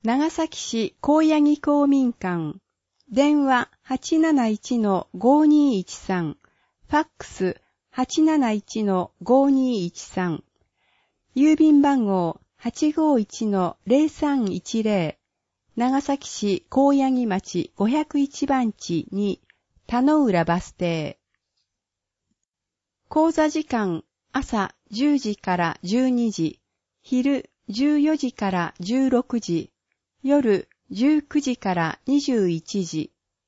長崎市高八木公民館、電話 871-5213、ファックス 871-5213、郵便番号 851-0310、長崎市高八木町501番地2、田野浦バス停。講座時間、朝10時から12時、昼14時から16時、夜19時から21時。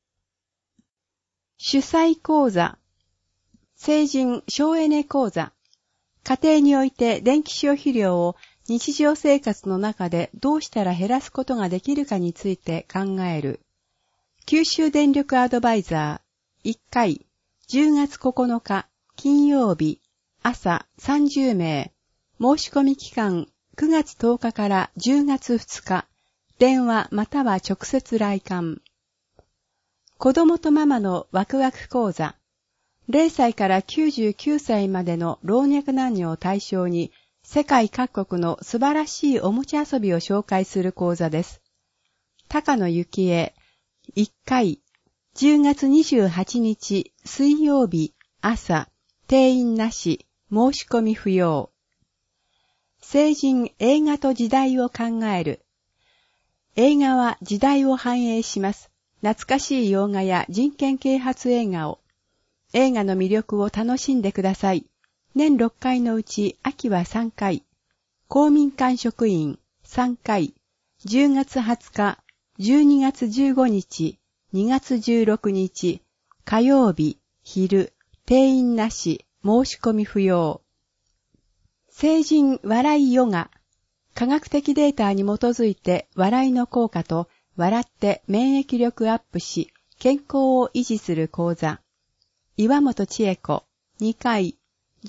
主催講座、成人省エネ講座。家庭において電気消費量を日常生活の中でどうしたら減らすことができるかについて考える。九州電力アドバイザー1回10月9日金曜日朝30名。申し込み期間9月10日から10月2日。電話または直接来館。子供とママのワクワク講座。0歳から99歳までの老若男女を対象に世界各国の素晴らしいおもちゃ遊びを紹介する講座です。高野幸恵1回10月28日水曜日朝定員なし申し込み不要。成人映画と時代を考える。映画は時代を反映します。懐かしい洋画や人権啓発映画を。映画の魅力を楽しんでください。年6回のうち秋は3回。公民館職員3回。10月20日、12月15日、2月16日、火曜日、昼、定員なし、申し込み不要。成人笑いヨガ。科学的データに基づいて笑いの効果と笑って免疫力アップし健康を維持する講座。岩本千恵子2回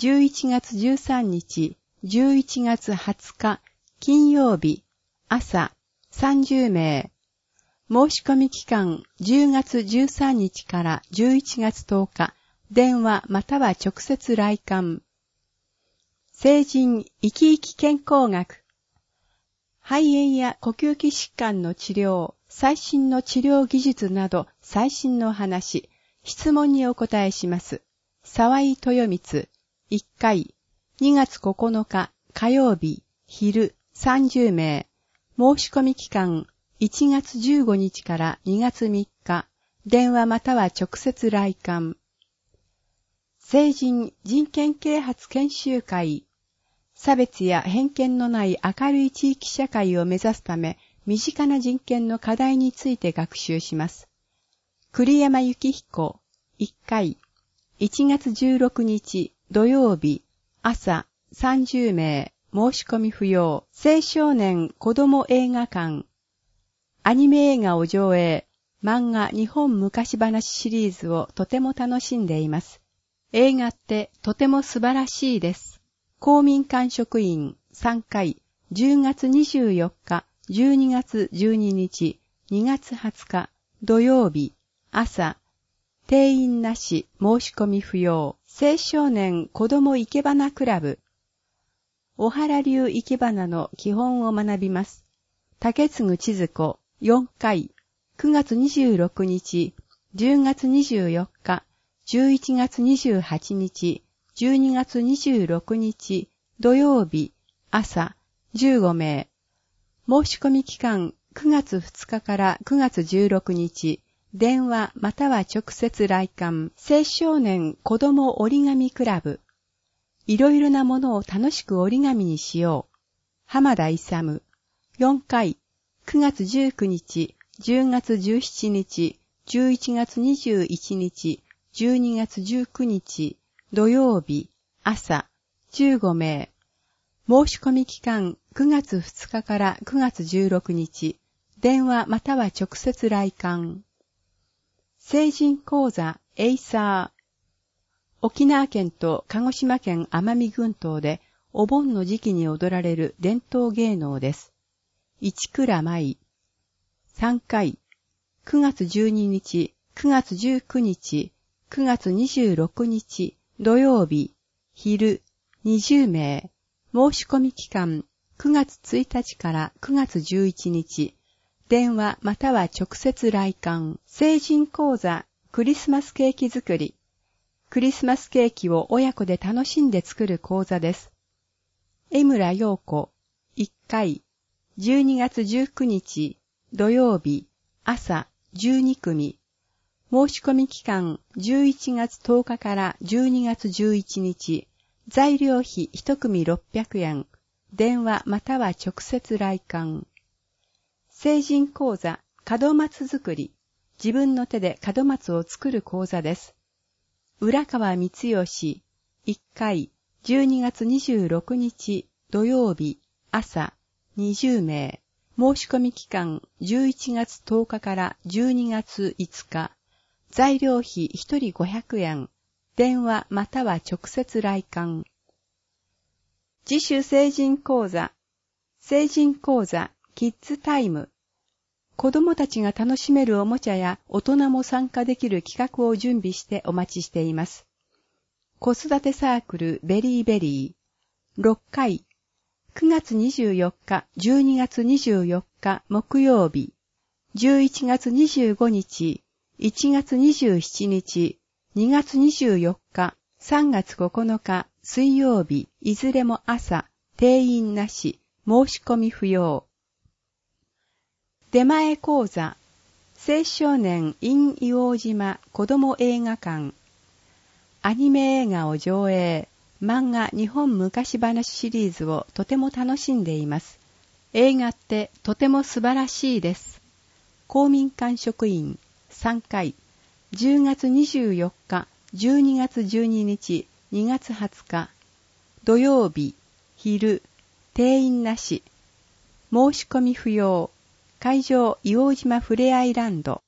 11月13日11月20日金曜日朝30名。申し込み期間10月13日から11月10日。電話または直接来館。成人生き生き健康学。肺炎や呼吸器疾患の治療、最新の治療技術など最新の話、質問にお答えします。沢井豊光、1回、2月9日火曜日、昼30名。申し込み期間1月15日から2月3日。電話または直接来館。成人人権啓発研修会。差別や偏見のない明るい地域社会を目指すため、身近な人権の課題について学習します。栗山幸彦、1回、1月16日土曜日、朝30名、申し込み不要。青少年子ども映画館。アニメ映画を上映、漫画日本昔話シリーズをとても楽しんでいます。映画ってとても素晴らしいです。公民館職員3回、10月24日、12月12日、2月20日、土曜日、朝、定員なし、申し込み不要。青少年子ども生け花クラブ。小原流生け花の基本を学びます。竹継千鶴子4回、9月26日、10月24日、11月28日、12月26日土曜日朝15名。申し込み期間9月2日から9月16日。電話または直接来館。青少年子ども折り紙クラブ。いろいろなものを楽しく折り紙にしよう。浜田勇。4回。9月19日、10月17日、11月21日、12月19日。土曜日、朝、15名。申し込み期間9月2日から9月16日。電話または直接来館。成人講座エイサー。沖縄県と鹿児島県奄美群島でお盆の時期に踊られる伝統芸能です。市倉舞。3回。9月12日、9月19日、9月26日。土曜日、昼、20名。申し込み期間、9月1日から9月11日。 電話または直接来館。成人講座、クリスマスケーキ作り。クリスマスケーキを親子で楽しんで作る講座です。江村陽子、1回、12月19日、土曜日、朝12組。申し込み期間11月10日から12月11日。材料費1組600円。電話または直接来館。成人講座、門松作り。自分の手で門松を作る講座です。浦川光義、1回、12月26日、土曜日、朝、20名。申し込み期間、11月10日から12月5日。材料費1人500円。電話または直接来館。自主成人講座、成人講座、キッズタイム。子供たちが楽しめるおもちゃや大人も参加できる企画を準備してお待ちしています。子育てサークルベリーベリー。6回。9月24日、12月24日木曜日。11月25日、1月27日、2月24日、3月9日、水曜日、いずれも朝、定員なし、申し込み不要。出前講座、青少年 in 硫黄島子ども映画館。アニメ映画を上映、漫画日本昔話シリーズをとても楽しんでいます。映画ってとても素晴らしいです。公民館職員3回、10月24日、12月12日、2月20日、土曜日、昼、定員なし、申し込み不要。会場、硫黄島ふれあいランド。